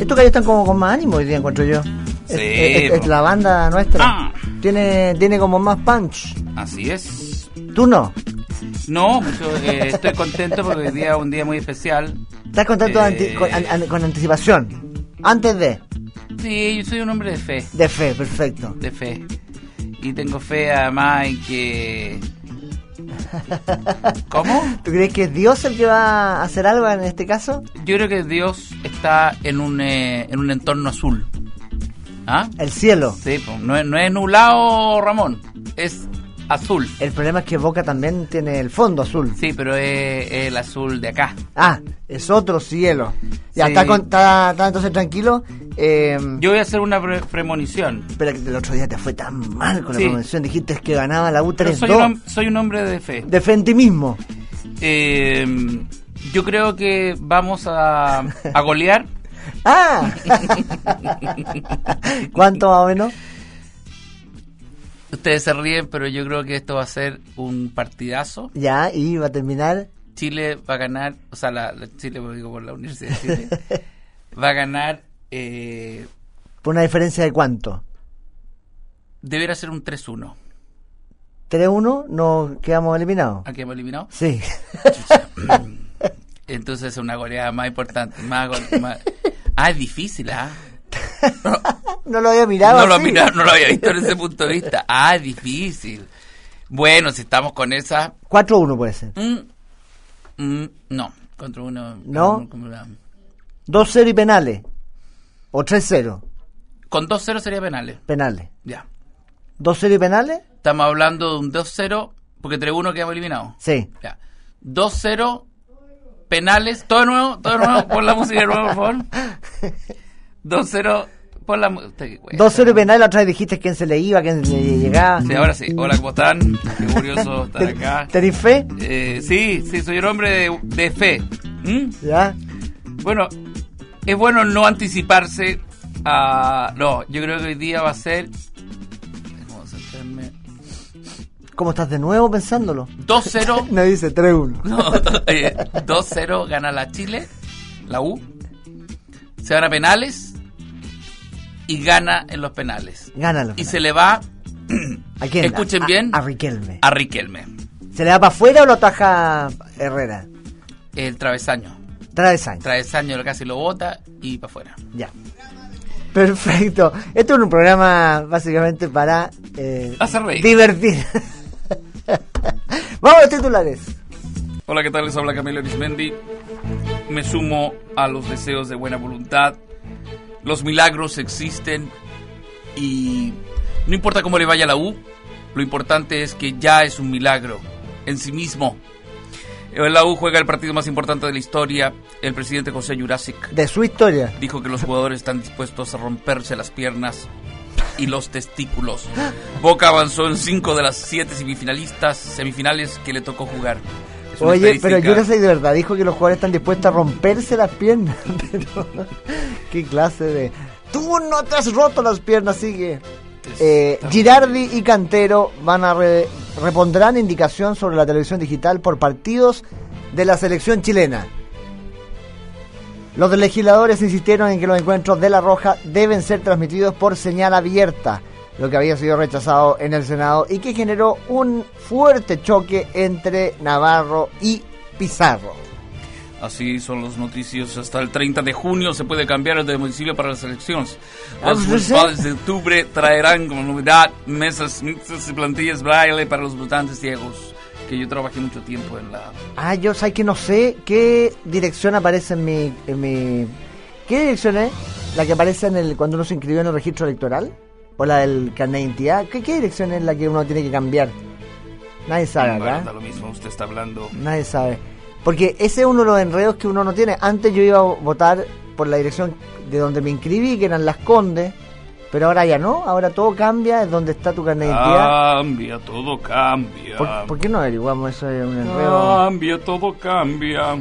Estos gallos están como con más ánimo hoy día, encuentro yo. Sí, Es la banda nuestra. Tiene como más punch. Así es. ¿Tú no? No, estoy contento porque hoy día es un día muy especial. ¿Estás contento con anticipación? Antes de. Sí, yo soy un hombre de fe. De fe, perfecto. De fe. Y tengo fe además en que... ¿Cómo? ¿Tú crees que es Dios el que va a hacer algo en este caso? Yo creo que Dios está en un entorno azul. ¿Ah? El cielo. Sí, pues, no es nublado, Ramón. Es azul. El problema es que Boca también tiene el fondo azul. Sí, pero es el azul de acá. Ah, es otro cielo. Ya, Sí. está entonces tranquilo. Yo voy a hacer una premonición. Pero que el otro día te fue tan mal con la Sí. premonición. Dijiste que ganaba la Pero U3-2. soy un hombre de fe. De fe en ti mismo. Yo creo que vamos a golear. ¡Ah! ¿Cuánto más o menos? Ustedes se ríen, pero yo creo que esto va a ser un partidazo. Ya, y va a terminar. Chile va a ganar, o sea, Chile, digo, por la Universidad de Chile, va a ganar, ¿Por una diferencia de cuánto? debería ser un 3-1. 3-1, ¿nos quedamos eliminados? ¿Aquí hemos eliminado? Sí. Entonces es una goleada más importante. Es difícil, ¿ah? No lo había mirado No lo así. no lo había visto desde ese punto de vista. Es difícil. Bueno, si estamos con esa... 4-1 puede ser. No, contra uno... ¿No? 2-0 y penales. O 3-0. Con 2-0 sería penales. Penales. Ya. 2-0 y penales. Estamos hablando de un 2-0, porque 3-1 quedamos eliminados. Sí. Ya. 2-0, penales, todo de nuevo, pon la música de nuevo, por favor. 2-0, pon la música. 2-0 y penales, la otra vez dijiste quién se le iba, quién le llegaba. Sí, ahora sí. Hola, ¿cómo están? Qué curioso estar acá. ¿Tenés fe? Sí, soy un hombre de fe. Ya. Bueno, es bueno no anticiparse a... No, yo creo que hoy día va a ser... Vamos a centrarme... ¿Cómo estás de nuevo pensándolo? 2-0. No dice 3-1. No, 2-0 gana la Chile, la U. Se van a penales y gana en los penales. Gánalo. Y se le va... ¿A quién? Escuchen bien. A Riquelme. A Riquelme. ¿Se le da para afuera o lo ataja Herrera? El travesaño. Travesaño. Travesaño casi lo bota y para afuera. Ya. Perfecto. Esto es un programa básicamente para hacer reír. Divertir. Vamos a los titulares. Hola, ¿qué tal? Les habla Camilo Arismendi. Me sumo a los deseos de buena voluntad. Los milagros existen y no importa cómo le vaya a la U, lo importante es que ya es un milagro en sí mismo. La U juega el partido más importante de la historia. El presidente José Jurasic De su historia. dijo que los jugadores están dispuestos a romperse las piernas y los testículos. Boca avanzó en 5 de las 7 semifinales que le tocó jugar. Es una Oye, pero estadística. Jurasic de verdad dijo que los jugadores están dispuestos a romperse las piernas. Pero, qué clase de... Tú no te has roto las piernas, sigue. Girardi y Cantero van a repondrán indicación sobre la televisión digital por partidos de la selección chilena. Los legisladores insistieron en que los encuentros de La Roja deben ser transmitidos por señal abierta, lo que había sido rechazado en el Senado y que generó un fuerte choque entre Navarro y Pizarro. Así son los noticios. Hasta el 30 de junio se puede cambiar el domicilio para las elecciones. Los municipales de octubre traerán como novedad mesas y plantillas braille para los votantes ciegos. Que yo trabajé mucho tiempo en la... Yo sé que no sé qué dirección aparece en mi... ¿Qué dirección es? ¿La que aparece cuando uno se inscribió en el registro electoral? ¿O la del carnet de identidad? ¿Qué dirección es la que uno tiene que cambiar? Nadie sabe, ¿verdad? Da lo mismo, usted está hablando... Nadie sabe. Porque ese es uno de los enredos que uno no tiene. Antes yo iba a votar por la dirección de donde me inscribí, que eran Las Condes, pero ahora ya no, ahora todo cambia, es donde está tu carnet de identidad. Cambia, todo cambia. ¿Por qué no averiguamos eso? Es un enredo. Cambia, todo cambia.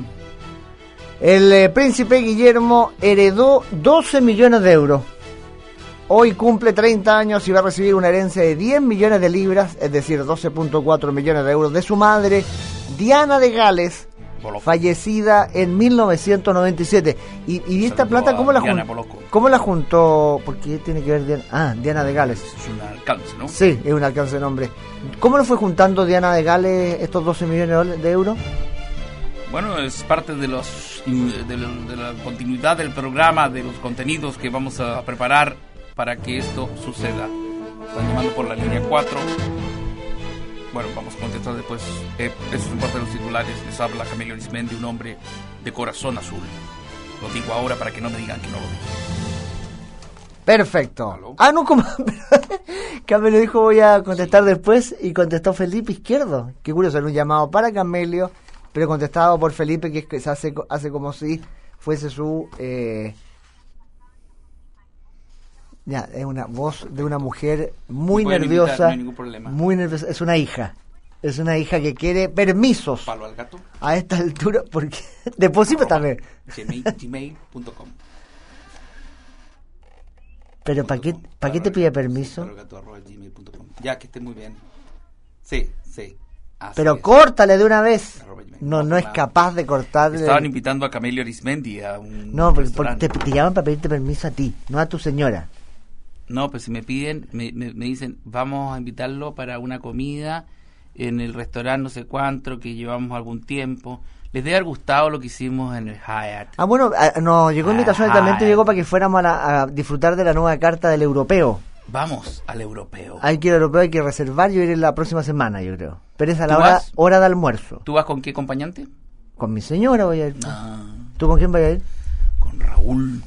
El príncipe Guillermo heredó 12 millones de euros. Hoy cumple 30 años y va a recibir una herencia de 10 millones de libras, es decir, 12.4 millones de euros de su madre, Diana de Gales, Poloco. fallecida en 1997. Y esta Saludo plata, a Diana Poloco. ¿cómo la juntó? Porque tiene que ver Diana de Gales. Es un alcance, ¿no? Sí, es un alcance de nombre. ¿Cómo lo fue juntando Diana de Gales estos 12 millones de euros? Bueno, es parte de la continuidad del programa, de los contenidos que vamos a preparar para que esto suceda. Están llamando por la línea 4. Bueno, vamos a contestar después. Eso es parte de los titulares. Les habla Camilo Arismendi, un hombre de corazón azul. Lo digo ahora para que no me digan que no lo digo. Perfecto. ¿Aló? No, como Camelio dijo voy a contestar después y contestó Felipe Izquierdo. Qué curioso, era un llamado para Camelio, pero contestado por Felipe, que se hace como si fuese su... es una voz de una mujer muy nerviosa. Invitar, no hay ningún problema. Muy nerviosa. Es una hija que quiere permisos Palo al gato. a esta altura, porque deposito también. Gmail.com. Pero ¿para qué te pide permiso? Paloalgato@gmail.com. Ya, que esté muy bien. Sí. Así Pero es. córtale de una vez. @gmail. No es capaz de cortarle. Estaban invitando a Camilo Arismendi a un No, porque restaurante. te llaman para pedirte permiso a ti, no a tu señora. No, pues si me piden, me dicen, vamos a invitarlo para una comida en el restaurante no sé cuánto, que llevamos algún tiempo. Les debe haber gustado lo que hicimos en el Hyatt. Bueno, nos llegó invitación, también te llegó para que fuéramos a disfrutar de la nueva carta del europeo. Vamos al europeo. Hay que ir al europeo, hay que reservar, yo iré la próxima semana, yo creo. Pero es a la ¿Tú vas? hora de almuerzo. ¿Tú vas con qué acompañante? Con mi señora voy a ir. Ah, ¿Tú con quién vas a ir? con Raúl.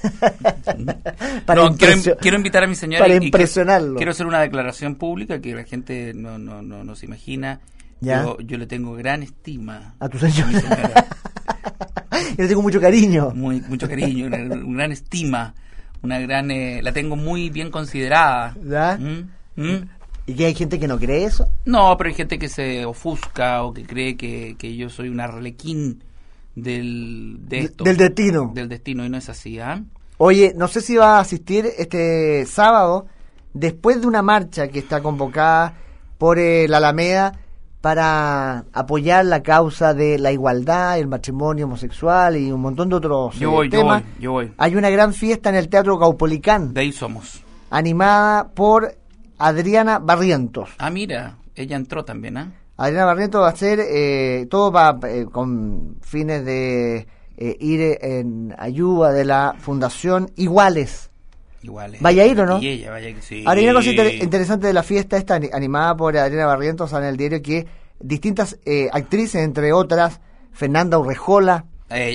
Para No, quiero invitar a mi señora para y impresionarlo. quiero hacer una declaración pública que la gente no se imagina. ¿Ya? Yo le tengo gran estima A tu a mi señora. señora. Yo le tengo mucho cariño. Mucho cariño, una gran estima, la tengo muy bien considerada. ¿Ya? ¿Y que hay gente que no cree eso? No, pero hay gente que se ofusca o que cree que yo soy un arlequín del destino, y no es así, ¿ah? Oye, no sé si va a asistir este sábado, después de una marcha que está convocada por la Alameda para apoyar la causa de la igualdad, el matrimonio homosexual y un montón de otros temas. Yo voy. Hay una gran fiesta en el Teatro Caupolicán, De ahí somos. animada por Adriana Barrientos. Ah, mira, ella entró también, ¿ah? Adriana Barrientos va a hacer, todo va con fines de ir en ayuda de la Fundación Iguales. Igual. ¿Vaya a ir o no? Y ella, vaya que sí. Ahora hay una cosa interesante de la fiesta esta, animada por Adriana Barrientos, sale en el diario que distintas actrices, entre otras, Fernanda Urrejola.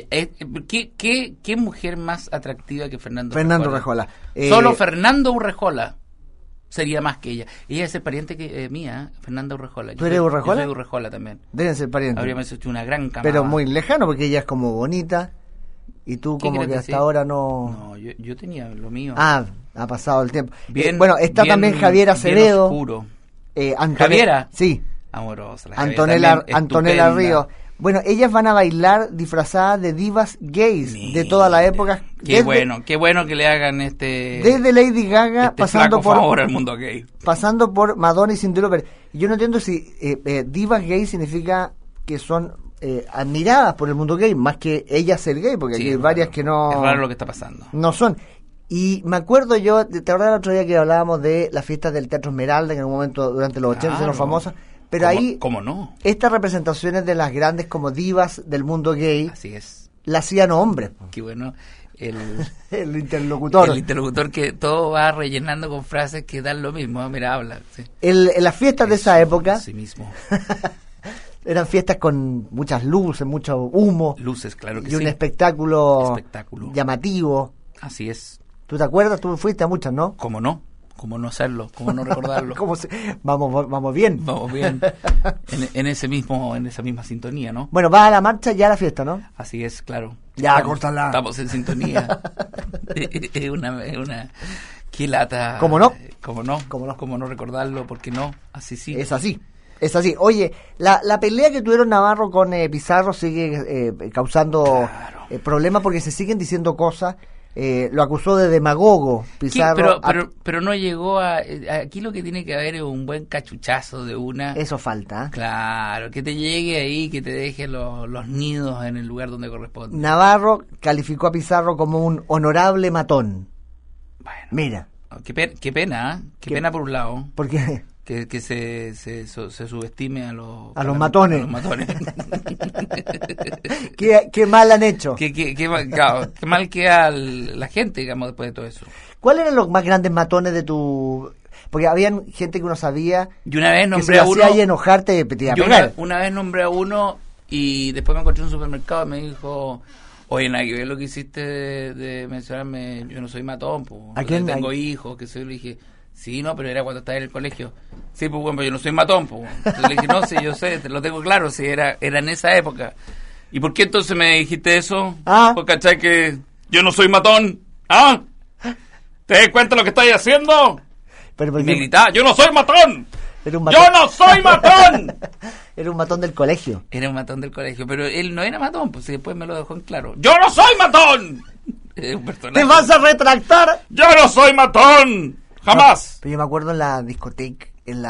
¿Qué mujer más atractiva que Fernando Urrejola. Solo Fernando Urrejola sería más que ella. Ella es el pariente mía, Fernanda Urrejola. ¿Tú eres Urrejola? Yo soy Urrejola también. Deben ser parientes. Habríamos hecho una gran camada. Pero muy lejano, porque ella es como bonita y tú como que hasta ahora no... No, yo tenía lo mío. Ha pasado el tiempo. Bien, bueno, está bien, también Javier Acevedo. Bien oscuro. ¿Javiera? Sí. Amorosa. Antonella Ríos. Bueno, ellas van a bailar disfrazadas de divas gays de toda la época. Qué bueno que le hagan desde Lady Gaga, pasando por favor al mundo gay. Pasando por Madonna y Cyndi Lauper. Yo no entiendo si divas gay significa que son admiradas por el mundo gay, más que ellas ser gay, porque Sí, hay varias que no... Es raro lo que está pasando. No son. Y me acuerdo yo, ¿te acuerdas el otro día que hablábamos de las fiestas del Teatro Esmeralda, que en un momento durante los 80 eran famosas? Pero ahí, ¿cómo no? estas representaciones de las grandes como divas del mundo gay, Así es. las hacían hombres. Qué bueno. El interlocutor. El interlocutor que todo va rellenando con frases que dan lo mismo. Mira, habla. Sí. En las fiestas de esa época, Sí mismo. eran fiestas con muchas luces, mucho humo. Luces, claro que y sí. un espectáculo llamativo. Así es. ¿Tú te acuerdas? Tú fuiste a muchas, ¿no? ¿Cómo no? ¿Cómo no hacerlo? ¿Cómo no recordarlo? Vamos bien. Vamos bien. En esa misma sintonía, ¿no? Bueno, vas a la marcha ya a la fiesta, ¿no? Así es, claro. Ya, córtala. Estamos en sintonía. Es una... Qué lata. ¿Cómo no? ¿Cómo no? ¿Cómo no recordarlo? ¿Por qué no? Así sí. Es así. Oye, la pelea que tuvieron Navarro con Pizarro sigue causando problemas porque se siguen diciendo cosas. lo acusó de demagogo, Pizarro. Pero no llegó a... Aquí lo que tiene que haber es un buen cachuchazo de una... Eso falta. Claro, que te llegue ahí, que te deje los nidos en el lugar donde corresponde. Navarro calificó a Pizarro como un honorable matón. Bueno. Mira. Qué pena, ¿eh? Qué pena por un lado. ¿Por qué? Que se subestime a los matones. A los matones. ¿Qué mal han hecho? Qué mal queda la gente, digamos, después de todo eso. ¿Cuáles eran los más grandes matones de tu...? Porque habían gente que uno sabía... Y una vez que nombré a uno... hacía enojarte te iba a pegar. Una vez nombré a uno y después me encontré en un supermercado y me dijo... Oye, nada que ver lo que hiciste de mencionarme, yo no soy matón, pues. ¿A quién? Tengo hijos, que soy, le dije... Sí, no, pero era cuando estaba en el colegio. Sí, pues bueno, yo no soy matón, pues. Entonces le dije, no, sí, yo sé, te lo tengo claro, sí, era en esa época. ¿Y por qué entonces me dijiste eso? Porque, ¿cachai? Que yo no soy matón. ¿Ah? ¿Te das cuenta de lo que estáis haciendo? Pero me gritaba, ¡yo no soy matón! Era un matón. ¡Yo no soy matón! Era un matón del colegio. Era un matón del colegio, pero él no era matón, pues después me lo dejó en claro. ¡Yo no soy matón! Un personaje. ¿Te vas a retractar? ¡Yo no soy matón! ¡Jamás! No, pero yo me acuerdo en la discoteca,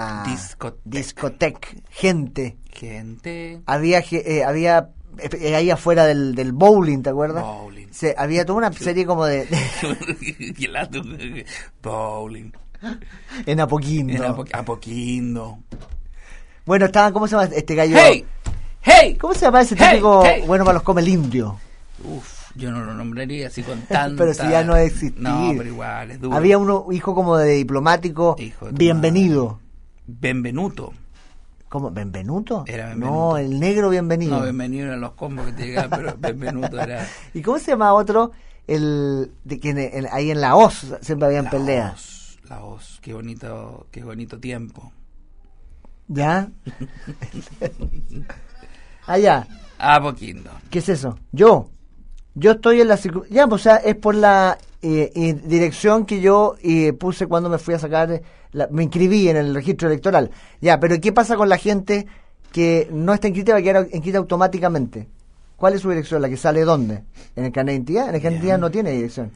gente. Había ahí afuera del bowling, ¿te acuerdas? Bowling. Había toda una serie como de... Bowling. En Apoquindo. Apoquindo. Bueno, estaban, ¿cómo se llama este gallo? ¡Hey! ¿Cómo se llama ese típico bueno para los come el indio? Uf. Yo no lo nombraría así con tanta... Pero si ya no existía. No, pero igual, es duro. Había uno, hijo como de diplomático, bienvenido. Benvenuto. ¿Cómo? ¿Benvenuto? Era Benvenuto. No, el negro bienvenido. No, Benvenido eran los combos que te llegaban, pero Benvenuto era... ¿Y cómo se llama otro? Ahí en la OZ siempre habían peleas. La OZ, qué bonito tiempo. ¿Ya? Allá. Apoquindo. ¿Qué es eso? Yo estoy en la... Ya, pues, o sea, es por la dirección que yo puse cuando me fui a sacar... me inscribí en el registro electoral. Ya, pero ¿qué pasa con la gente que no está inscrita y va a quedar inscrita automáticamente? ¿Cuál es su dirección? ¿La que sale dónde? ¿En el carnet de identidad? En el carnet de identidad no tiene dirección.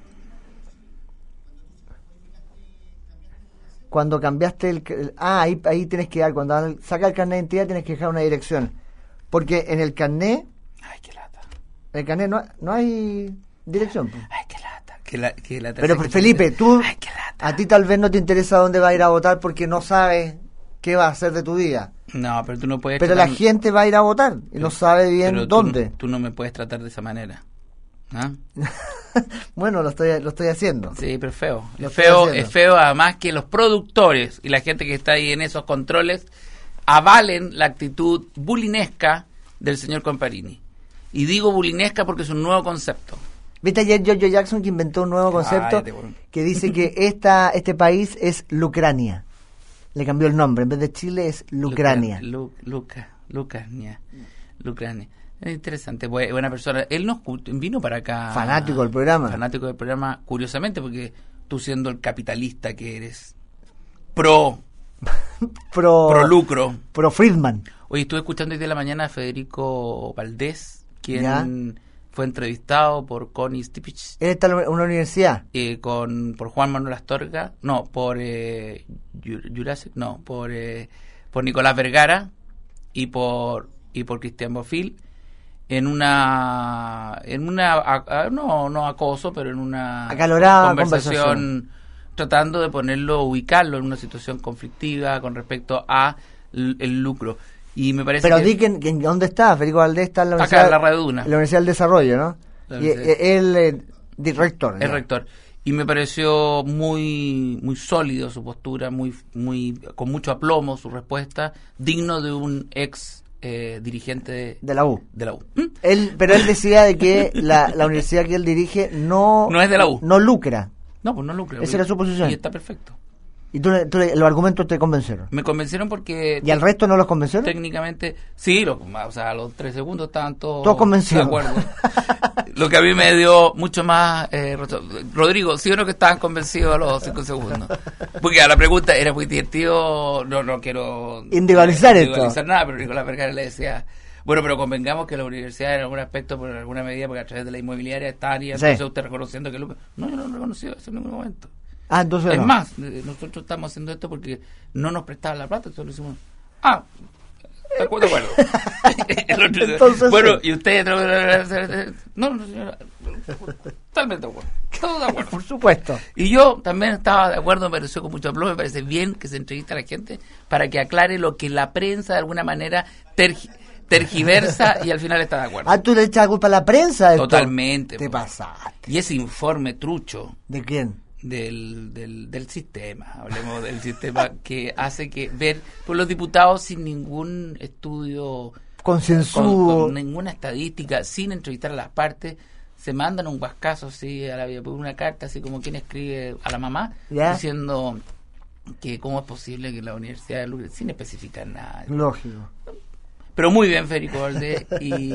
Cuando cambiaste ahí tienes que dar... Cuando sacas el carnet de identidad tienes que dejar una dirección. Porque en el carnet... Ay, qué lata. En el carnet no hay dirección. Ay, qué lata. Qué lata. Pero Felipe, tú... Ay, qué lata. A ti tal vez no te interesa dónde va a ir a votar porque no sabes qué va a hacer de tu vida. No, pero tú no puedes... Pero la gente va a ir a votar y no sabe bien dónde. Tú no me puedes tratar de esa manera. ¿Ah? Bueno, lo estoy haciendo. Sí, pero es feo además que los productores y la gente que está ahí en esos controles avalen la actitud bulinesca del señor Comparini. Y digo bulinesca porque es un nuevo concepto. ¿Viste ayer Giorgio Jackson que inventó un nuevo concepto que dice que este país es Lucrania? Le cambió el nombre, en vez de Chile es Lucrania. Lucrania. Es interesante, buena persona. Él nos vino para acá. Fanático del programa, curiosamente, porque tú siendo el capitalista que eres, pro lucro. Pro Friedman. Oye, estuve escuchando hoy de la mañana a Federico Valdés, quien fue entrevistado por Connie Stipich. ¿Él está en una universidad? Por Juan Manuel Astorga, no, por Jurassic, no, por Nicolás Vergara y por Cristian Bofill, en una no acoso, pero en una acalorada conversación tratando de ubicarlo en una situación conflictiva con respecto a el lucro. Y me parece pero di que ¿dónde está? Federico Valdés está en la Universidad... Acá, en la Radio Duna. La Universidad del Desarrollo, ¿no? Y él rector. El rector. Y me pareció muy muy sólido su postura, muy con mucho aplomo su respuesta, digno de un ex dirigente de la U. Pero él decía de que la universidad que él dirige no es de la U. No lucra. No, pues no lucra. Esa era su posición. Y está perfecto. ¿Y tú los argumentos te convencieron? Me convencieron porque... ¿Y al resto no los convencieron? Técnicamente, sí, a los 3 segundos estaban todos convencidos. De acuerdo. Lo que a mí me dio mucho más... Rodrigo, ¿sí o no que estaban convencidos a los 5 segundos? Porque a la pregunta era muy divertido, no quiero... Individualizar nada, pero Nicolás Vergara le decía... Bueno, pero convengamos que la universidad en algún aspecto, por alguna medida, porque a través de la inmobiliaria estaría, entonces usted reconociendo que Lucas... No, yo no lo reconocí eso en ningún momento. Ah, entonces es no. más, nosotros estamos haciendo esto porque no nos prestaban la plata, entonces lo hicimos... de acuerdo. Entonces, bueno, sí. y usted... No, señora, totalmente de acuerdo. Todo de acuerdo. Por supuesto. Y yo también estaba de acuerdo, me pareció con mucho aplauso, me parece bien que se entrevista a la gente para que aclare lo que la prensa de alguna manera tergiversa y al final está de acuerdo. Ah, tú le echas la culpa a la prensa de esto. Totalmente. Te Pues. pasaste. Y ese informe trucho ¿De quién? del sistema, hablemos del sistema que hace que ver por los diputados sin ningún estudio, Concienzudo. con ninguna estadística, sin entrevistar a las partes, se mandan un guascazo así a la vida, por una carta así como quien escribe a la mamá, ¿Ya? diciendo que cómo es posible que la universidad de Lourdes, sin especificar nada. Lógico. Pero muy bien Federico Valdés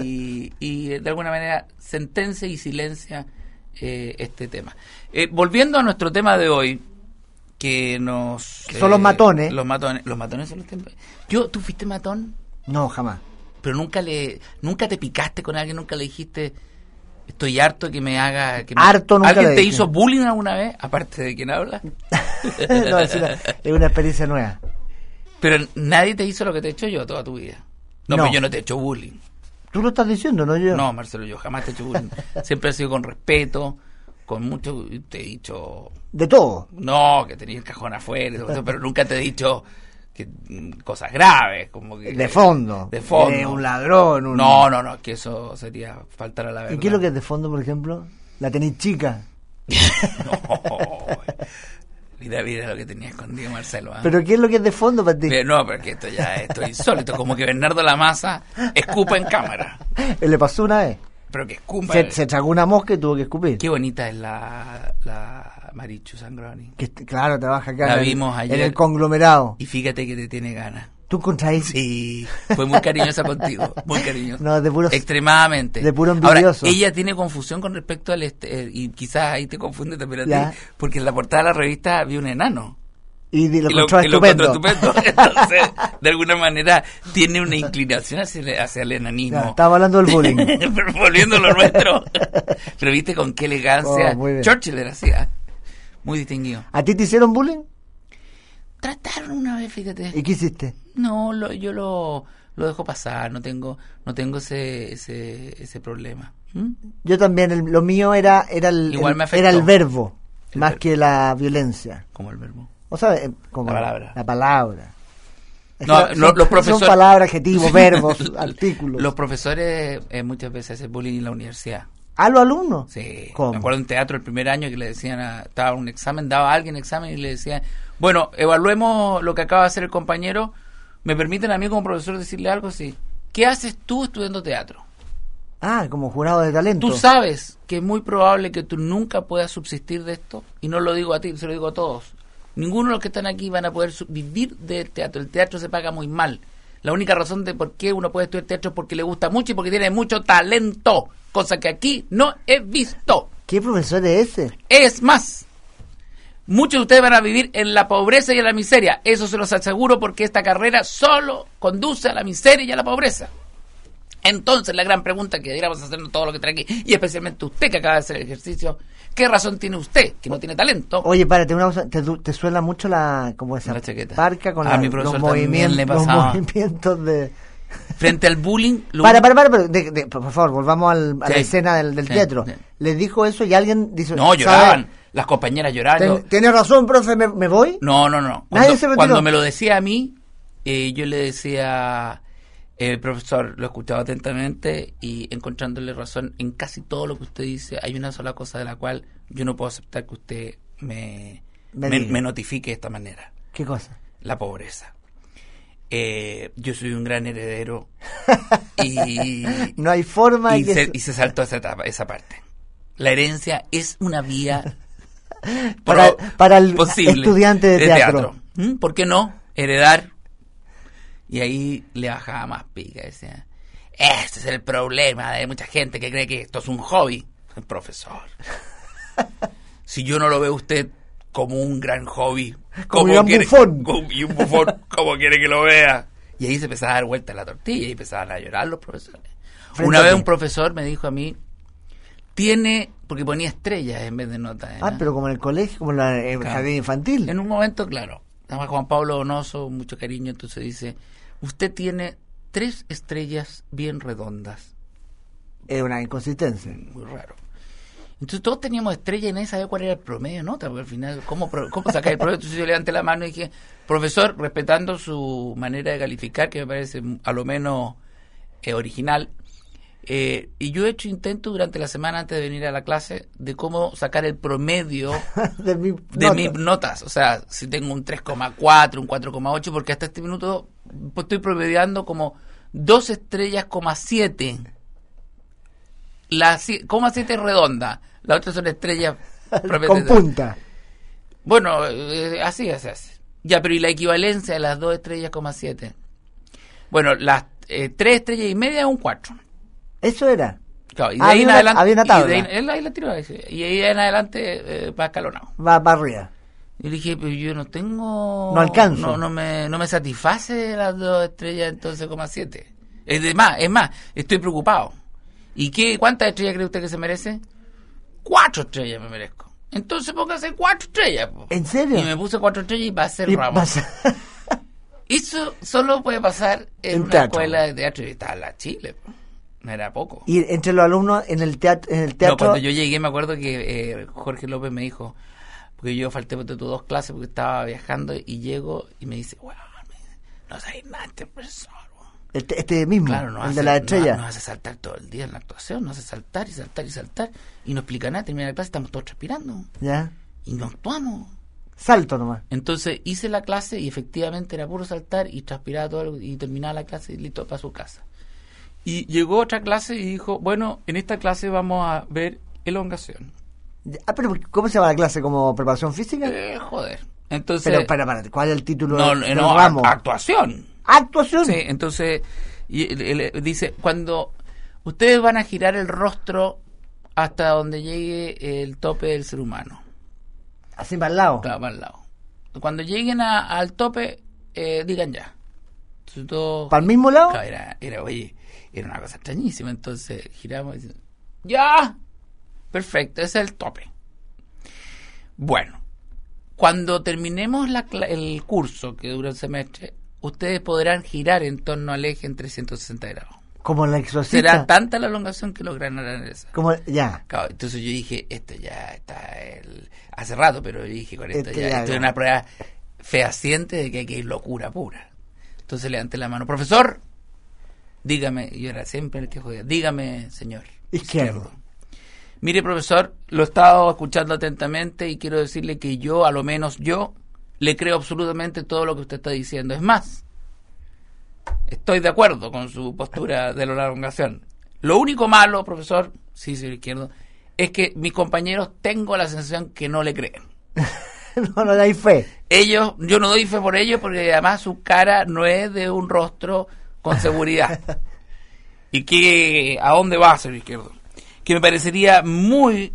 y de alguna manera sentencia y silencia este tema. Volviendo a nuestro tema de hoy, que nos... Que son los matones. Los matones son los temas. ¿Tú fuiste matón? No, jamás. Pero nunca te picaste con alguien, nunca le dijiste, estoy harto que me haga... Harto nunca ¿Alguien le te dije. hizo bullying alguna vez, aparte de quien habla? No, es una experiencia nueva. Pero nadie te hizo lo que te he hecho yo toda tu vida. No, No. pero yo no te he hecho bullying. Tú lo estás diciendo, ¿no? Yo. No, Marcelo, yo jamás te he hecho bullying. Siempre ha sido con respeto, con mucho... Te he dicho... De todo. No, que tenía el cajón afuera, y todo eso, pero nunca te he dicho que cosas graves, como que... De fondo. De fondo. Un ladrón. No, que eso sería faltar a la verdad. ¿Y qué es lo que es de fondo, por ejemplo? La tenéis chica. No. Vida lo que tenía escondido Marcelo. ¿Eh? ¿Pero qué es lo que es de fondo para ti? No, porque esto es insólito, como que Bernardo Lamasa escupa en cámara. Le pasó una vez. Pero que escupa... Se tragó una mosca y tuvo que escupir. Qué bonita es la Marichu Sangroni. Que, claro, trabaja acá La en, vimos ayer. en el conglomerado. Y fíjate que te tiene ganas. ¿Tú contraís? Sí, fue muy cariñosa contigo, muy cariñosa. No, de puro... Extremadamente. De puro envidioso. Ahora, ella tiene confusión con respecto al... y quizás ahí te confunde también a Ya. ti, porque en la portada de la revista había un enano. Y lo Y encontró y lo encontró estupendo. estupendo. Entonces, de alguna manera, tiene una inclinación hacia el enanismo. Ya, estaba hablando del bullying. Pero volviendo a lo nuestro. Pero viste con qué elegancia. Oh, muy bien. Churchill era así, ¿eh? Muy distinguido. ¿A ti te hicieron bullying? Trataron una vez, fíjate. ¿Y qué hiciste? No, yo lo dejo pasar, no tengo ese problema. ¿Mm? Yo también, lo mío era Igual me afectó. era el verbo, El más verbo. que la violencia. Como el verbo. O sea, como La palabra. La palabra. Es No, que los profesores... son palabras, adjetivos, verbos, artículos. Los profesores muchas veces hacen bullying en la universidad. ¿A los alumnos? Sí. ¿Cómo? Me acuerdo en teatro el primer año que le decían, estaba un examen, daba a alguien examen y le decían, bueno, evaluemos lo que acaba de hacer el compañero. ¿Me permiten a mí como profesor decirle algo? Sí. ¿Qué haces tú estudiando teatro? Ah, como jurado de talento. Tú sabes que es muy probable que tú nunca puedas subsistir de esto, y no lo digo a ti, se lo digo a todos. Ninguno de los que están aquí van a poder vivir del teatro. El teatro se paga muy mal. La única razón de por qué uno puede estudiar teatro es porque le gusta mucho y porque tiene mucho talento, cosa que aquí no he visto. ¿Qué profesor es ese? Es más, muchos de ustedes van a vivir en la pobreza y en la miseria. Eso se los aseguro porque esta carrera solo conduce a la miseria y a la pobreza. Entonces, la gran pregunta que deberíamos hacernos todos los que están aquí, y especialmente usted que acaba de hacer el ejercicio, ¿qué razón tiene usted que no tiene talento? Oye, párate, una cosa, ¿te suena mucho como esa La chaqueta. parca con A mi profesor los también le movimientos, pasaba. de... Frente al bullying... Para, por favor, volvamos a la Sí. escena del Sí, teatro. sí. Les dijo eso y alguien dice... No, lloraban. Las compañeras lloraban. ¿Tiene razón, profe? ¿Me voy? No. Nadie se retiró. Cuando me lo decía a mí, yo le decía... profesor, lo escuchaba atentamente y encontrándole razón en casi todo lo que usted dice, hay una sola cosa de la cual yo no puedo aceptar que usted me notifique de esta manera. ¿Qué cosa? La pobreza. Yo soy un gran heredero y No hay forma de que... se saltó esa parte. La herencia es una vía para el posible estudiante de teatro. ¿Por qué no? Heredar. Y ahí le bajaba más pica. Decía, este es el problema de mucha gente que cree que esto es un hobby. Profesor, si yo no lo veo usted como un gran hobby, Como un bufón. Y un bufón, ¿cómo quiere que lo vea? Y ahí se empezaba a dar vuelta la tortilla y empezaban a llorar los profesores. Frente Una a vez ti. un profesor me dijo a mí, porque ponía estrellas en vez de notas. ¿eh? Pero como en el colegio, como en el Claro. jardín infantil. En un momento, claro, estaba Juan Pablo Donoso, mucho cariño, entonces dice, usted tiene 3 estrellas bien redondas. Es una inconsistencia. Muy raro. Entonces todos teníamos estrella y nadie sabía cuál era el promedio de nota, porque al final, ¿cómo sacar el promedio? Entonces yo levanté la mano y dije, profesor, respetando su manera de calificar, que me parece a lo menos original, y yo he hecho intentos durante la semana antes de venir a la clase de cómo sacar el promedio de mis notas. O sea, si tengo un 3,4, un 4,8, porque hasta este minuto pues, estoy promediando como 2 estrellas, 7. La 7 es redonda, la otra son estrellas con punta. Bueno, así se hace. Ya, pero ¿y la equivalencia de las 2 estrellas, 7? Bueno, las 3 estrellas y media es un 4. Eso era. Claro, y de ahí en adelante. Había una tabla. Ahí la tiró, y ahí en adelante va escalonado. Va para arriba. Y le dije, pero yo no tengo... No alcanzo. No me satisface las 2 estrellas, entonces, 7. Es más, estoy preocupado. ¿Y cuántas estrellas cree usted que se merece? 4 estrellas me merezco. Entonces póngase 4 estrellas. Po. ¿En serio? Y me puse 4 estrellas y va a ser Ramos. Eso solo puede pasar en una teatro. escuela de teatro. Y estaba en la Chile. Po. No era poco. Y entre los alumnos en el teatro... No, cuando yo llegué me acuerdo que Jorge López me dijo, porque yo falté por 2 clases porque estaba viajando y llego y me dice, bueno, no sabes nada este profesor. Este mismo, Claro, el de la estrella. Nos hace saltar todo el día en la actuación, nos hace saltar y saltar y saltar y no explica nada, termina la clase, estamos todos transpirando Ya. y no actuamos. Salto nomás. Entonces hice la clase y efectivamente era puro saltar y transpiraba todo y terminaba la clase y listo para su casa. Y llegó otra clase y dijo, bueno, en esta clase vamos a ver elongación. Pero ¿cómo se llama la clase? ¿Como preparación física? Joder. Entonces, Pero, para, ¿cuál es el título del no, ramo? Actuación. ¿Actuación? Sí, entonces él dice, cuando ustedes van a girar el rostro hasta donde llegue el tope del ser humano. Así para el lado. Claro, para el lado. Cuando lleguen al tope, digan ya. Entonces, todo, ¿Para el mismo lado? Claro, era una cosa extrañísima. Entonces giramos y dicen, ¡ya! Perfecto, ese es el tope. Bueno, cuando terminemos el curso, que dura el semestre, ustedes podrán girar en torno al eje en 360 grados. Como la exorcista. Será tanta la elongación que lograrán esa. Como, ya. Claro, entonces yo dije, esto ya está hace rato, pero yo dije, con esto ya, esto es una prueba fehaciente de que aquí hay locura pura. Entonces levanté la mano, profesor, dígame, yo era siempre el que jodía, dígame, señor. Izquierdo. Mire, profesor, lo he estado escuchando atentamente y quiero decirle que yo, a lo menos yo, le creo absolutamente todo lo que usted está diciendo. Es más, estoy de acuerdo con su postura de la elongación. Lo único malo, profesor, sí, señor Izquierdo, es que mis compañeros tengo la sensación que no le creen. No dais fe. Yo no doy fe por ellos porque además su cara no es de un rostro con seguridad. ¿Y a dónde va, señor Izquierdo? Que me parecería muy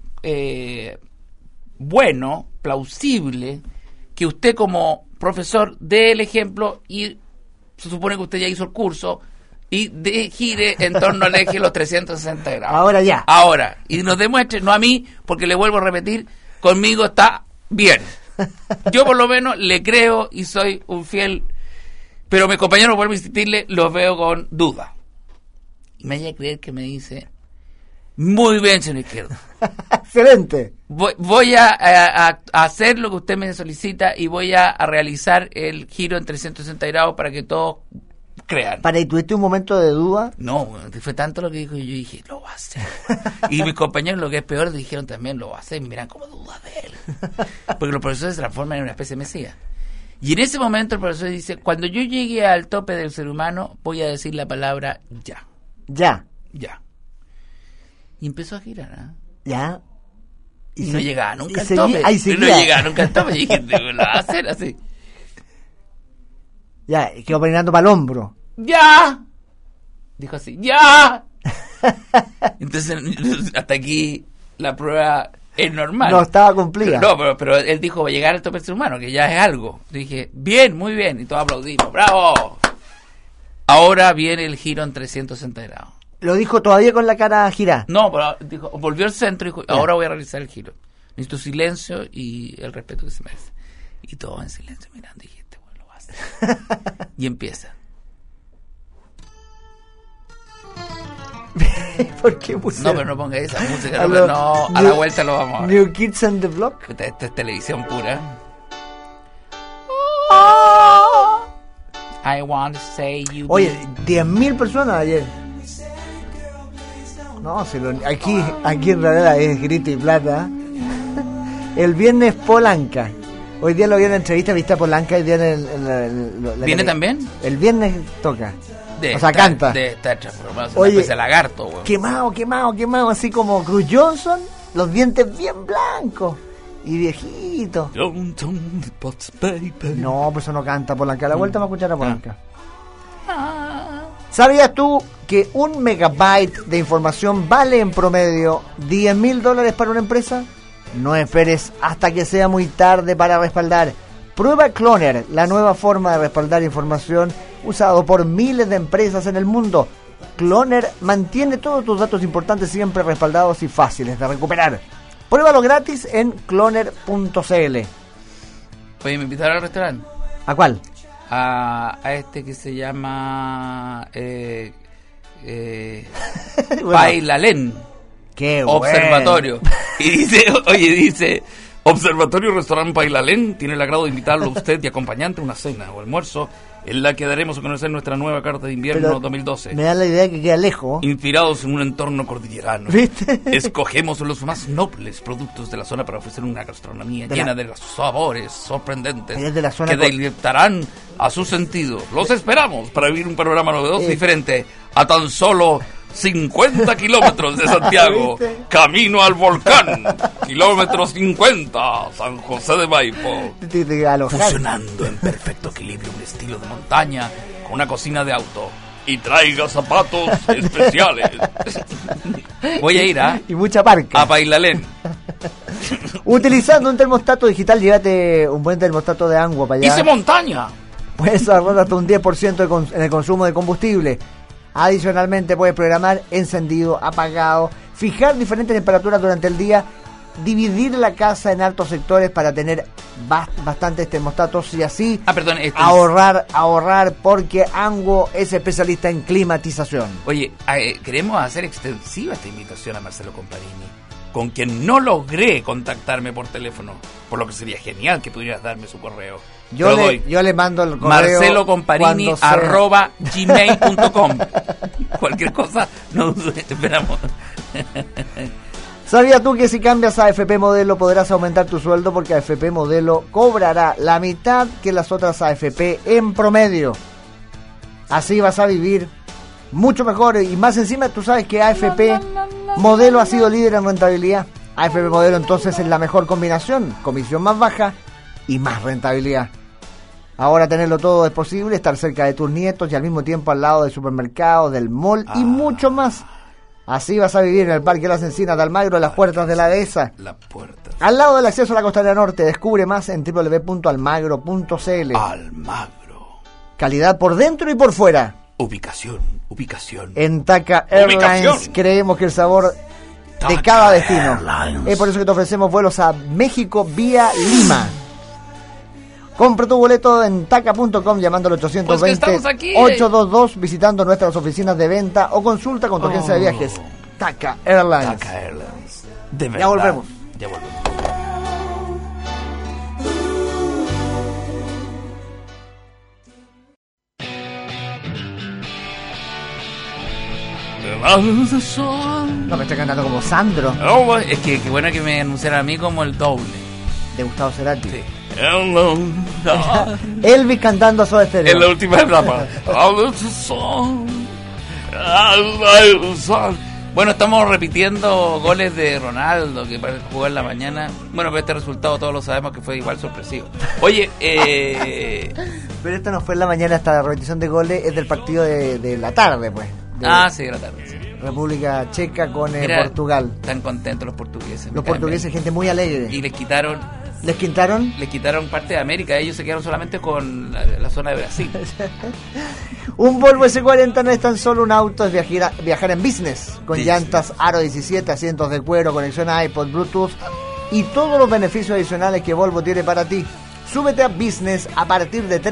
bueno, plausible, que usted como profesor dé el ejemplo y se supone que usted ya hizo el curso y gire en torno al eje los 360 grados. Ahora ya. Ahora. Y nos demuestre, no a mí, porque le vuelvo a repetir, conmigo está bien. Yo por lo menos le creo y soy un fiel, pero mis compañeros, vuelvo a insistirle, los veo con duda. Y me vaya a creer que me dice, muy bien, señor Izquierdo. Excelente. Voy a hacer lo que usted me solicita y voy a realizar el giro en 360 grados para que todos crean. ¿Y tuviste un momento de duda? No, fue tanto lo que dijo y yo dije, lo va a hacer. Y mis compañeros, lo que es peor, dijeron también, lo va a hacer. Y miran como dudas de él. Porque los profesores se transforman en una especie de mesías. Y en ese momento el profesor dice, cuando yo llegue al tope del ser humano, voy a decir la palabra ya. Ya. Ya. Y empezó a girar, ¿eh? Ya. Y no llegaba nunca al seguía, tope. Y no llegaba nunca al tope. Y dije, lo va a hacer así. Ya, quedó peinando para el hombro. ¡Ya! Dijo así, ¡ya! Entonces, hasta aquí la prueba es normal. No estaba cumplida. Pero él dijo, va a llegar al tope del ser humano, que ya es algo. Dije, bien, muy bien. Y todos aplaudimos, ¡bravo! Ahora viene el giro en 360 grados. Lo dijo todavía con la cara girada. No, pero dijo, volvió al centro y dijo, ahora voy a realizar el giro. Necesito silencio y el respeto que se merece. Y todo en silencio mirando y dije, este bueno lo va a hacer. Y empieza. ¿Por qué puse? No, pero no ponga esa música. No, a la vuelta lo vamos a ver. New Kids on the Block. Esta es televisión pura. I want to say you. Oye, 10.000 personas ayer. No, aquí en realidad es grito y plata. El viernes Polanca. Hoy día lo vi en la entrevista, viste a Polanca y día ¿Viene también? El viernes toca. Canta. De estar transformado en una especie de lagarto, güey. Quemado, así como Cruz Johnson, los dientes bien blancos y viejitos. No, pues eso no canta Polanca. A la vuelta vamos a escuchar a Polanca. ¿Sabías tú que 1 megabyte de información vale en promedio $10,000 para una empresa? No esperes hasta que sea muy tarde para respaldar. Prueba Cloner, la nueva forma de respaldar información usado por miles de empresas en el mundo. Cloner mantiene todos tus datos importantes siempre respaldados y fáciles de recuperar. Pruébalo gratis en cloner.cl. Oye, ¿me invitaron al restaurante? ¿A cuál? A este que se llama Bueno. Bailalén. Qué Observatorio. bueno. Y dice, Observatorio Restaurante Bailalén tiene el agrado de invitarlo a usted y acompañante a una cena o almuerzo en la que daremos a conocer nuestra nueva carta de invierno. Pero 2012. Me da la idea que queda lejos. Inspirados en un entorno cordillerano. ¿Viste? Escogemos los más nobles productos de la zona para ofrecer una gastronomía llena de sabores sorprendentes de la zona que deleitarán a su sentido. Los esperamos para vivir un panorama novedoso y diferente a tan solo 50 kilómetros de Santiago, ¿viste? Camino al volcán, kilómetro 50, San José de Maipo. Funcionando en perfecto equilibrio, un estilo de montaña con una cocina de auto. Y traiga zapatos especiales. Voy a ir y mucha parca. A Bailalén. Utilizando un termostato digital, llévate un buen termostato de agua para allá. ¡Hice montaña! Puedes ahorrar hasta un 10% en el consumo de combustible. Adicionalmente puedes programar encendido, apagado, fijar diferentes temperaturas durante el día, dividir la casa en altos sectores para tener bastantes termostatos y así ahorrar porque Anguo es especialista en climatización. Oye, queremos hacer extensiva esta invitación a Marcelo Comparini, con quien no logré contactarme por teléfono, por lo que sería genial que pudieras darme su correo. Yo le mando el correo marcelocomparini@gmail.com. Cualquier cosa, no esperamos. ¿Sabías tú que si cambias a AFP Modelo podrás aumentar tu sueldo? Porque AFP Modelo cobrará la mitad que las otras AFP en promedio. Así vas a vivir mucho mejor y más encima. Tú sabes que AFP Modelo ha sido líder en rentabilidad. AFP Modelo entonces es la mejor combinación: comisión más baja y más rentabilidad. Ahora tenerlo todo es posible, estar cerca de tus nietos y al mismo tiempo al lado del supermercado, del mall y mucho más. Así vas a vivir en el Parque Las Encinas de Almagro, las puertas de la dehesa. Al lado del acceso a la Costanera Norte. Descubre más en www.almagro.cl. Almagro. Calidad por dentro y por fuera. Ubicación. En TACA Airlines creemos que el sabor de cada destino. Es por eso que te ofrecemos vuelos a México vía Lima. Compra tu boleto en taca.com llamando al 820-822, visitando nuestras oficinas de venta o consulta con tu agencia de viajes. TACA Airlines. De verdad. Ya volvemos. No, me estoy cantando como Sandro. No, es que qué bueno que me anunciaran a mí como el doble. De Gustavo Cerati. Sí. Elvis cantando Soda Stereo. En la última etapa. Bueno, estamos repitiendo goles de Ronaldo que para jugar en la mañana. Bueno, pero este resultado todos lo sabemos que fue igual sorpresivo. Oye, pero esto no fue en la mañana, esta repetición de goles es del partido de la tarde, pues. Sí, de la tarde. Sí. República Checa con Portugal. Están contentos los portugueses. Los portugueses, gente muy alegre. Y les quitaron parte de América. Ellos se quedaron solamente con la zona de Brasil. Un Volvo S40 no es tan solo un auto, es viajar en business, con llantas Aro 17, asientos de cuero, conexión a iPod, Bluetooth y todos los beneficios adicionales que Volvo tiene para ti. Súbete a business a partir de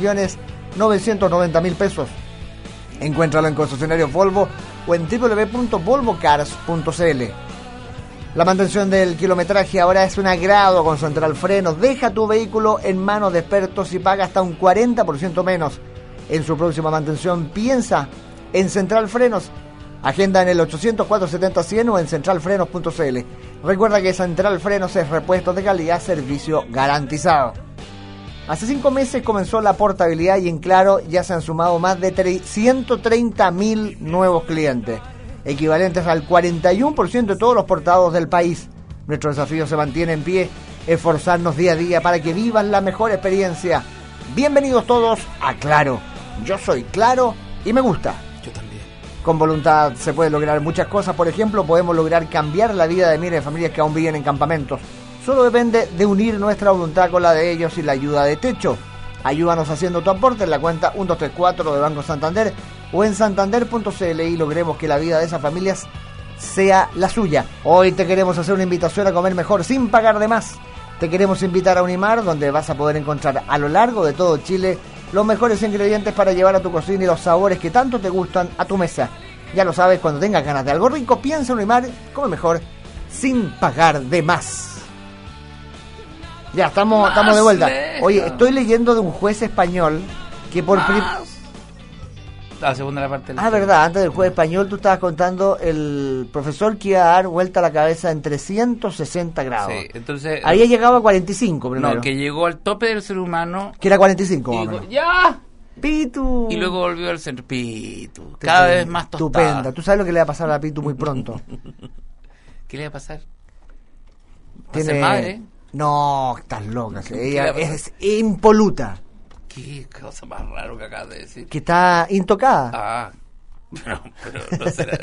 13.990.000 pesos. Encuéntralo en concesionarios Volvo o en www.volvocars.cl. La mantención del kilometraje ahora es un agrado con Central Frenos. Deja tu vehículo en manos de expertos y paga hasta un 40% menos. En su próxima mantención piensa en Central Frenos. Agenda en el 800-470-100 o en centralfrenos.cl. Recuerda que Central Frenos es repuesto de calidad, servicio garantizado. Hace 5 meses comenzó la portabilidad y en Claro ya se han sumado más de 130.000 nuevos clientes, equivalentes al 41% de todos los portados del país. Nuestro desafío se mantiene en pie, esforzarnos día a día para que vivas la mejor experiencia. Bienvenidos todos a Claro. Yo soy Claro y me gusta. Yo también. Con voluntad se pueden lograr muchas cosas. Por ejemplo, podemos lograr cambiar la vida de miles de familias que aún viven en campamentos. Solo depende de unir nuestra voluntad con la de ellos y la ayuda de Techo. Ayúdanos haciendo tu aporte en la cuenta 1234 de Banco Santander o en santander.cl y logremos que la vida de esas familias sea la suya. Hoy te queremos hacer una invitación a comer mejor sin pagar de más. Te queremos invitar a Unimar, donde vas a poder encontrar a lo largo de todo Chile los mejores ingredientes para llevar a tu cocina y los sabores que tanto te gustan a tu mesa. Ya lo sabes, cuando tengas ganas de algo rico, piensa en Unimar, come mejor sin pagar de más. Ya, estamos de vuelta. Oye, estoy leyendo de un juez español que por la segunda parte. verdad, antes del juez español tú estabas contando el profesor que iba a dar vuelta a la cabeza en 360 grados. Sí, entonces... Había llegado a 45 primero. No, que llegó al tope del ser humano. Que era 45, y más o dijo, menos. ¡ya! Pitu. Y luego volvió al centro. Pitu. Cada vez más tostada. Estupenda. Tú sabes lo que le va a pasar a Pitu muy pronto. ¿Qué le va a pasar? ¿Va a ser madre? No, estás loca. Ella es impoluta. Qué cosa más raro que acabas de decir. Que está intocada. Ah, pero no será.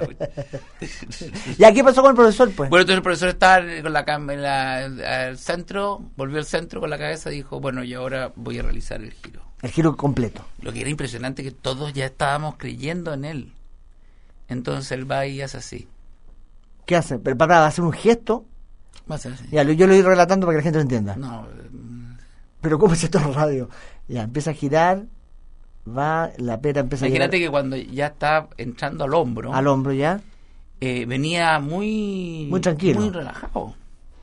¿Ya qué pasó con el profesor, pues? Bueno, entonces el profesor estaba con al centro, volvió al centro con la cabeza y dijo, bueno, y ahora voy a realizar el giro. El giro completo. Lo que era impresionante que todos ya estábamos creyendo en él. Entonces él va y hace así. ¿Qué hace? ¿Pero va a hacer un gesto? Va a hacer así. Ya, yo lo iré relatando para que la gente lo entienda. No. Pero ¿cómo es esto en radio? Ya, empieza a girar, va, la pera empieza Imagínate a girar. que cuando ya está entrando al hombro. Al hombro ya. Venía muy tranquilo. muy relajado.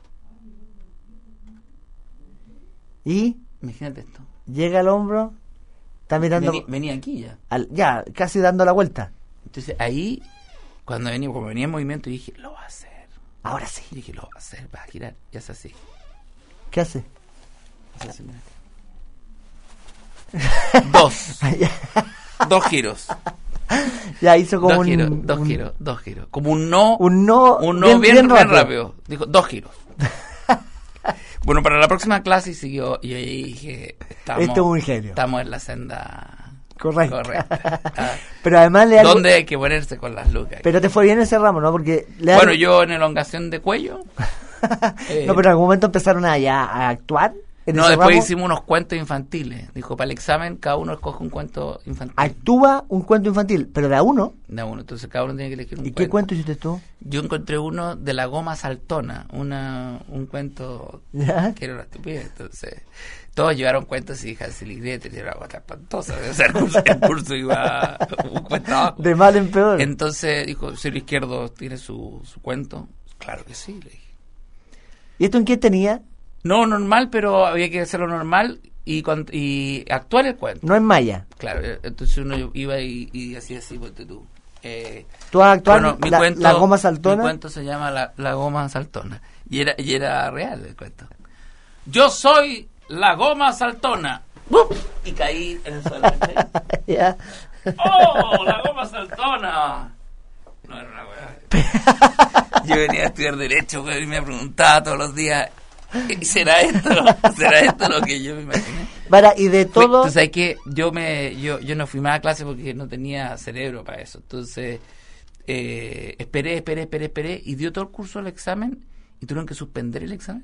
Y Imagínate esto. llega al hombro, está mirando... Venía aquí ya. Ya, casi dando la vuelta. Entonces ahí, como venía en movimiento, dije, lo va a hacer. Ahora sí. Y dije, lo va a hacer, va a girar. Y es así. ¿Qué hace? Es así, mira. Dos giros. Ya hizo como Dos giros. Como un no bien rápido. Dijo, 2 giros. Bueno, para la próxima clase siguió y ahí dije, este es un genio. Estamos en la senda correcta. Ah. Pero además ¿Dónde hay que ponerse con las lucas? Pero te fue bien ese ramo, ¿no? Porque bueno, yo en elongación de cuello. No, pero en algún momento empezaron a actuar. No, después hicimos unos cuentos infantiles. Dijo, para el examen cada uno escoge un cuento infantil. Actúa un cuento infantil, pero de a uno. De a uno, entonces cada uno tiene que elegir un cuento. ¿Y qué cuento hiciste tú? Yo encontré uno de la goma saltona, un cuento ¿Ya? que era una estupidez. Entonces, todos llevaron cuentos y hijas y grietas, y era una cosa espantosa. O sea, el curso iba un cuento abajo. De mal en peor. Entonces dijo, Cero Izquierdo tiene su cuento. Claro que sí, le dije. ¿Y esto en qué tenía? No, normal, pero había que hacerlo normal y actuar el cuento. No en maya. Claro, entonces uno iba y hacía así, ponte tú. ¿Tú vas a actuar bueno, la goma saltona? Mi cuento se llama la goma saltona. Y era real el cuento. Yo soy la goma saltona. ¡Buf! Y caí en el suelo. Ya. ¡Oh, la goma saltona! No era una weá. Yo venía a estudiar Derecho, güey, y me preguntaba todos los días, ¿será esto lo que yo me imaginé? Para, y de todo... Tú sabes que yo no fui más a clase porque no tenía cerebro para eso. Entonces, esperé, y dio todo el curso el examen y tuvieron que suspender el examen.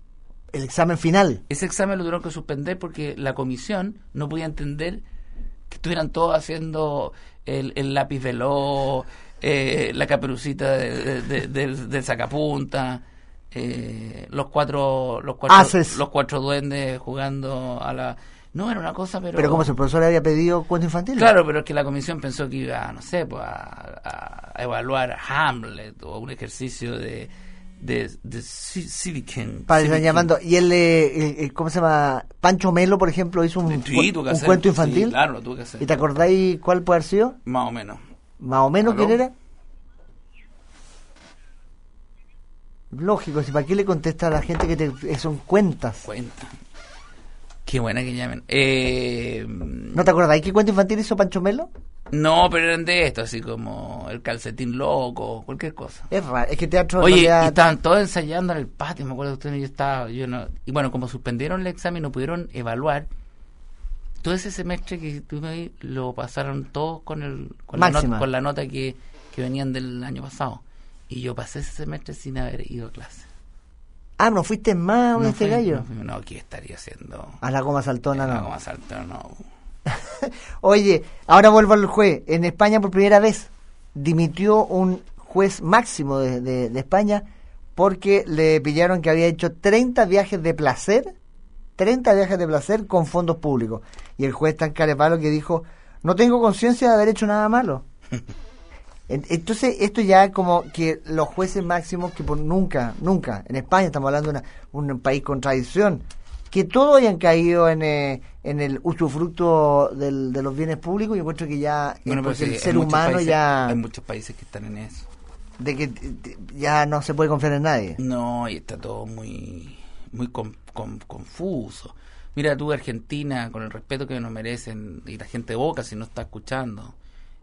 El examen final. Ese examen lo tuvieron que suspender porque la comisión no podía entender que estuvieran todos haciendo el lápiz veloz, la caperucita del sacapunta, los cuatro duendes jugando a la... No, era una cosa, pero... Pero como si el profesor le había pedido cuento infantil. Claro, pero es que la comisión pensó que iba, no sé, pues a evaluar a Hamlet o un ejercicio de Silicon. Para están llamando. Y él, ¿cómo se llama? Pancho Melo, por ejemplo, hizo un cuento infantil. Sí, claro, lo tuve que hacer. ¿Y te acordáis cuál puede haber sido? Más o menos. ¿Más o menos quién era? Lógico, si para qué le contesta a la gente que son cuentas. Cuenta. Qué buena que llamen. ¿No te acordáis qué cuento infantil hizo Pancho Melo? No, pero eran de esto, así como el calcetín loco, cualquier cosa. Es raro, es que teatro... Oye, y estaban todos ensayando en el patio, me acuerdo que yo no... Y bueno, como suspendieron el examen, no pudieron evaluar. Todo ese semestre que estuve ahí, lo pasaron todos con la nota que venían del año pasado. Y yo pasé ese semestre sin haber ido a clase. Ah, ¿no fuiste más a este gallo? No, ¿qué estaría haciendo? A la goma saltona, no. A la goma saltona, no. Oye, ahora vuelvo al juez. En España por primera vez dimitió un juez máximo de España porque le pillaron que había hecho 30 viajes de placer con fondos públicos. Y el juez tan carepalo que dijo, no tengo conciencia de haber hecho nada malo. Entonces esto ya como que los jueces máximos que por nunca, en España estamos hablando de un país con tradición, que todos hayan caído en el usufructo de los bienes públicos. Yo encuentro que ya porque el ser humano ya... Hay muchos países que están en eso. De que ya no se puede confiar en nadie. No, y está todo muy confuso. Mira tú, Argentina, con el respeto que nos merecen, y la gente de Boca, si no está escuchando...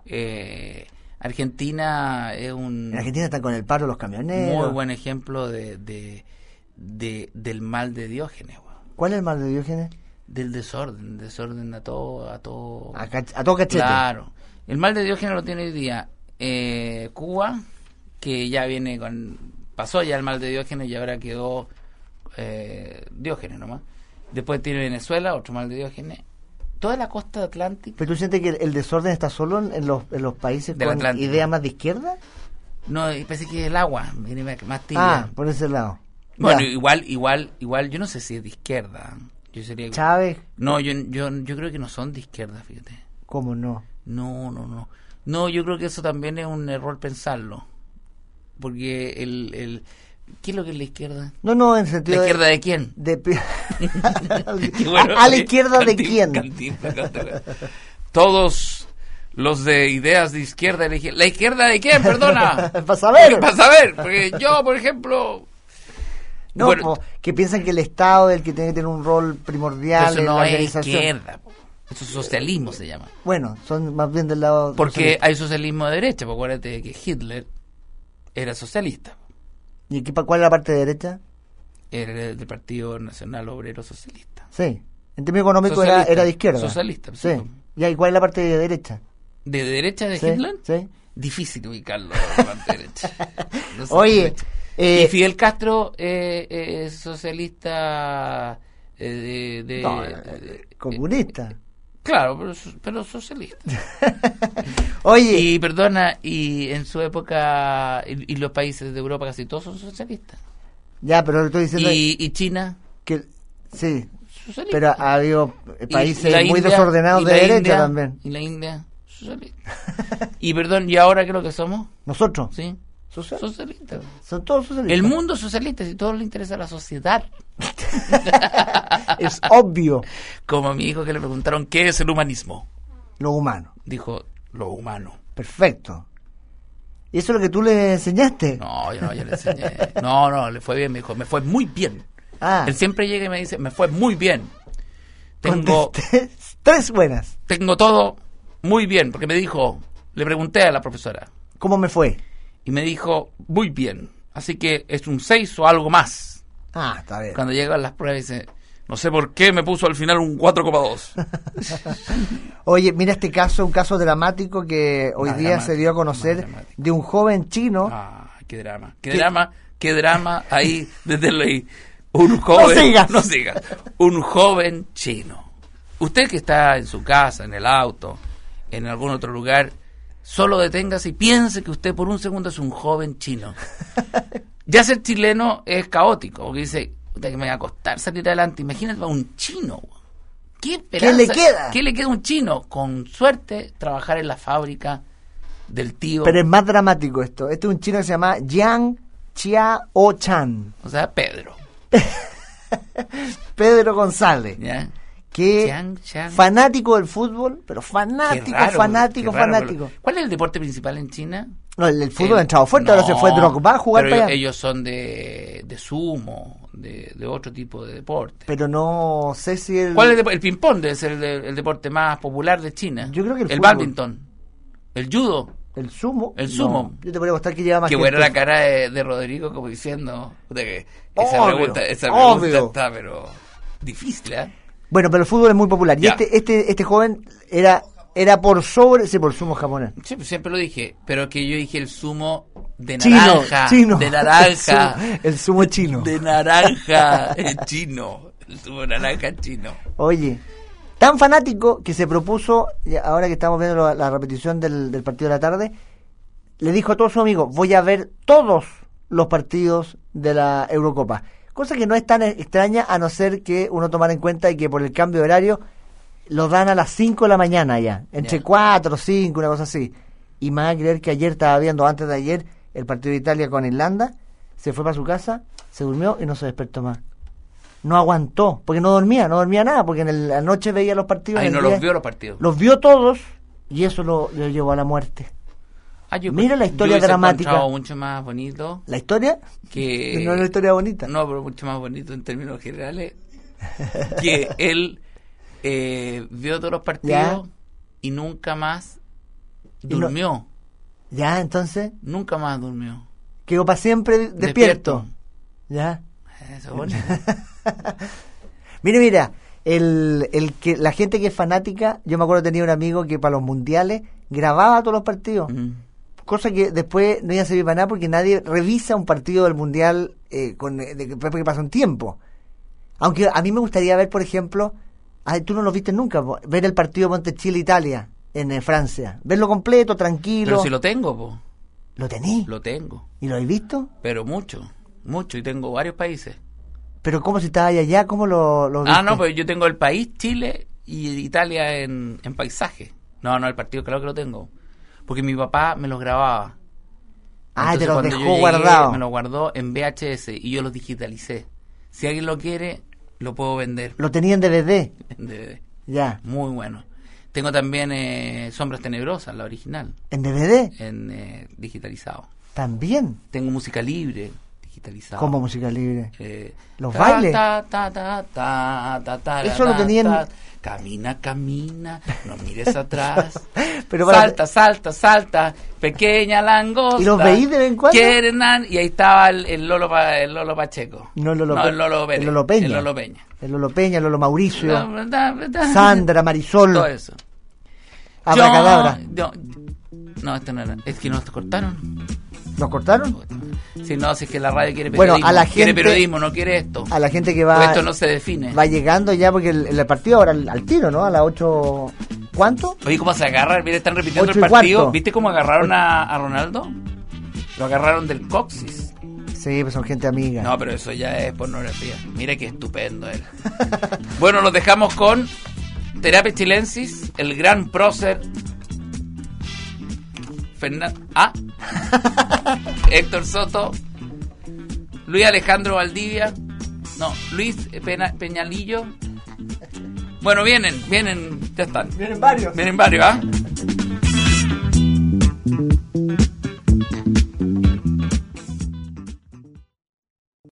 Argentina es En Argentina están con el paro los camioneros. Muy buen ejemplo del mal de Diógenes. ¿Cuál es el mal de Diógenes? Del desorden a todo cachete. Claro. El mal de Diógenes lo tiene hoy día Cuba, que ya pasó ya el mal de Diógenes y ahora quedó Diógenes nomás. Después tiene Venezuela, otro mal de Diógenes. Toda la costa atlántica. ¿Pero tú sientes que el desorden está solo en los países con Atlántico. Idea más de izquierda? No, y parece que el agua viene más tibia. Ah, por ese lado. Bueno, igual, yo no sé si es de izquierda. Yo sería... Chávez. No, yo creo que no son de izquierda, fíjate. ¿Cómo no? No. No, yo creo que eso también es un error pensarlo. Porque ¿qué es lo que es la izquierda? No, en sentido ¿La izquierda de quién? Bueno, ¿A la izquierda de quién? Todos los de ideas de izquierda, ¿la izquierda de quién? Perdona. Para saber. Porque yo, por ejemplo... No, bueno, que piensan que el Estado es el que tiene que tener un rol primordial en la organización. Eso no es izquierda. Eso es socialismo, se llama. Bueno, son más bien del lado... Porque hay socialismo de derecha, porque acuérdate que Hitler era socialista. ¿Y cuál es la parte de derecha? Era del Partido Nacional Obrero Socialista. Sí. En términos económicos era de izquierda. Socialista. Sí. ¿Y cuál es la parte de derecha? ¿De derecha de Hitler? Sí. Difícil ubicarlo, la parte de derecha. No sé. Oye... y Fidel Castro es socialista comunista. Claro, pero socialista. Oye, y perdona, y en su época y los países de Europa casi todos son socialistas. Ya, pero lo estoy diciendo. ¿Y China? Que sí. Socialista. Pero ha habido países muy India, desordenados de derecha India, también. Y la India, socialista. Y perdón, ¿y ahora qué es lo que somos? Nosotros. Sí. Socialistas. Son todos socialistas. El mundo socialista, si todo le interesa a la sociedad. Es obvio. Como a mi hijo que le preguntaron ¿qué es el humanismo? Lo humano. Dijo, lo humano. Perfecto. ¿Y eso es lo que tú le enseñaste? No, yo le enseñé. No, le fue bien, me dijo, me fue muy bien. Él siempre llega y me dice, me fue muy bien. Tengo 3 buenas. Tengo todo muy bien, porque me dijo, le pregunté a la profesora. ¿Cómo me fue? Y me dijo, muy bien. Así que es un 6 o algo más. Está bien. Cuando llegan las pruebas dice, no sé por qué me puso al final un 4,2. Oye, mira este caso, un caso dramático que hoy día se dio a conocer de un joven chino. Qué drama ahí desde ley. Un joven, no sigas. Un joven chino Usted que está en su casa, en el auto, en algún otro lugar, solo deténgase y piense que usted por un segundo es un joven chino. Ya ser chileno es caótico, porque dice, que me va a costar salir adelante. Imagínate a un chino. ¿Qué le queda? ¿Qué le queda a un chino? Con suerte, trabajar en la fábrica del tío. Pero es más dramático esto. Este es un chino que se llama Jiang Chiao Chan. O sea, Pedro. Pedro González. ¿Ya? Que fanático del fútbol, pero fanático. ¿Cuál es el deporte principal en China? No, el fútbol ha entrado fuerte, ahora se fue Drogba a jugar pero para allá. Ellos son de sumo, de otro tipo de deporte. Pero no sé si ¿Cuál es el ping-pong? Es el deporte más popular de China. Yo creo que el badminton, el judo. ¿El sumo? El sumo. No, yo te podría mostrar que lleva más. Qué buena la cara de Rodrigo, como diciendo que esa pregunta está, pero difícil, ¿eh? Bueno, pero el fútbol es muy popular. Ya. Y este joven era por sobre, sí, por sumo japonés. Sí, siempre lo dije, pero que yo dije el sumo de naranja. Chino. De naranja. El sumo chino. De naranja chino. El sumo naranja chino. Oye, tan fanático que se propuso, ahora que estamos viendo la repetición del partido de la tarde, le dijo a todos sus amigos, voy a ver todos los partidos de la Eurocopa. Cosa que no es tan extraña, a no ser que uno tomara en cuenta y que por el cambio de horario lo dan a las 5 de la mañana ya, entre 4 o 5, una cosa así. Y me va a creer que ayer estaba viendo, antes de ayer, el partido de Italia con Irlanda, se fue para su casa, se durmió y no se despertó más. No aguantó, porque no dormía nada, porque en la noche veía los partidos. Los vio los partidos. Los vio todos y eso lo llevó a la muerte. Mira la historia dramática. Mucho más bonito. ¿La historia? Que no es una historia bonita. No, pero mucho más bonito en términos generales. Que él vio todos los partidos y nunca más durmió. Ya, entonces. Nunca más durmió. Quedó para siempre despierto. Ya. Eso es bonito. Mira. Que la gente que es fanática, yo me acuerdo tenía un amigo que para los mundiales grababa todos los partidos. Cosa que después no iba a servir para nada porque nadie revisa un partido del mundial después que pasa un tiempo. Aunque a mí me gustaría ver, por ejemplo, tú no lo viste nunca, ver el partido Monte Chile-Italia en Francia. Verlo completo, tranquilo. Pero si lo tengo, po. ¿Lo tení? Lo tengo. ¿Y lo has visto? Pero mucho, y tengo varios países. Pero ¿cómo si estaba allá? ¿Cómo lo viste? No, pues yo tengo el país, Chile y Italia en paisaje. No, el partido claro que lo tengo. Porque mi papá me los grababa. Entonces, te los dejó guardado. Me los guardó en VHS y yo los digitalicé. Si alguien lo quiere, lo puedo vender. ¿Lo tenía en DVD? En DVD. Ya. Muy bueno. Tengo también Sombras Tenebrosas, la original. ¿En DVD? En digitalizado. ¿También? Tengo música libre digitalizado. ¿Cómo música libre? ¿Los bailes? Eso lo tenían... Camina, no mires atrás. Pero salta, pequeña langosta. ¿Y los veí de vez en cuando? Y ahí estaba el Lolo Pacheco. El Lolo Peña. El Lolo Peña, el Lolo Mauricio. Sandra, Marisol. Todo eso. Abracadabra. No, esto no era. Es que nos cortaron. ¿Nos cortaron? Si no, si es que la radio quiere periodismo. Bueno, a la gente, quiere periodismo, no quiere esto. A la gente que va... Pues esto no se define. Va llegando ya, porque el partido ahora al tiro, ¿no? A las 8... ¿Cuánto? Oye, ¿cómo se agarra? Mira, están repitiendo el partido. ¿Viste cómo agarraron a Ronaldo? Lo agarraron del coxis. Sí, pues son gente amiga. No, pero eso ya es pornografía. Mira qué estupendo él. Bueno, los dejamos con Terapia Chilensis, el gran prócer Héctor Soto, Luis Alejandro Valdivia, Luis Peñalillo. Bueno, vienen, ya están. Vienen varios, ¿ah?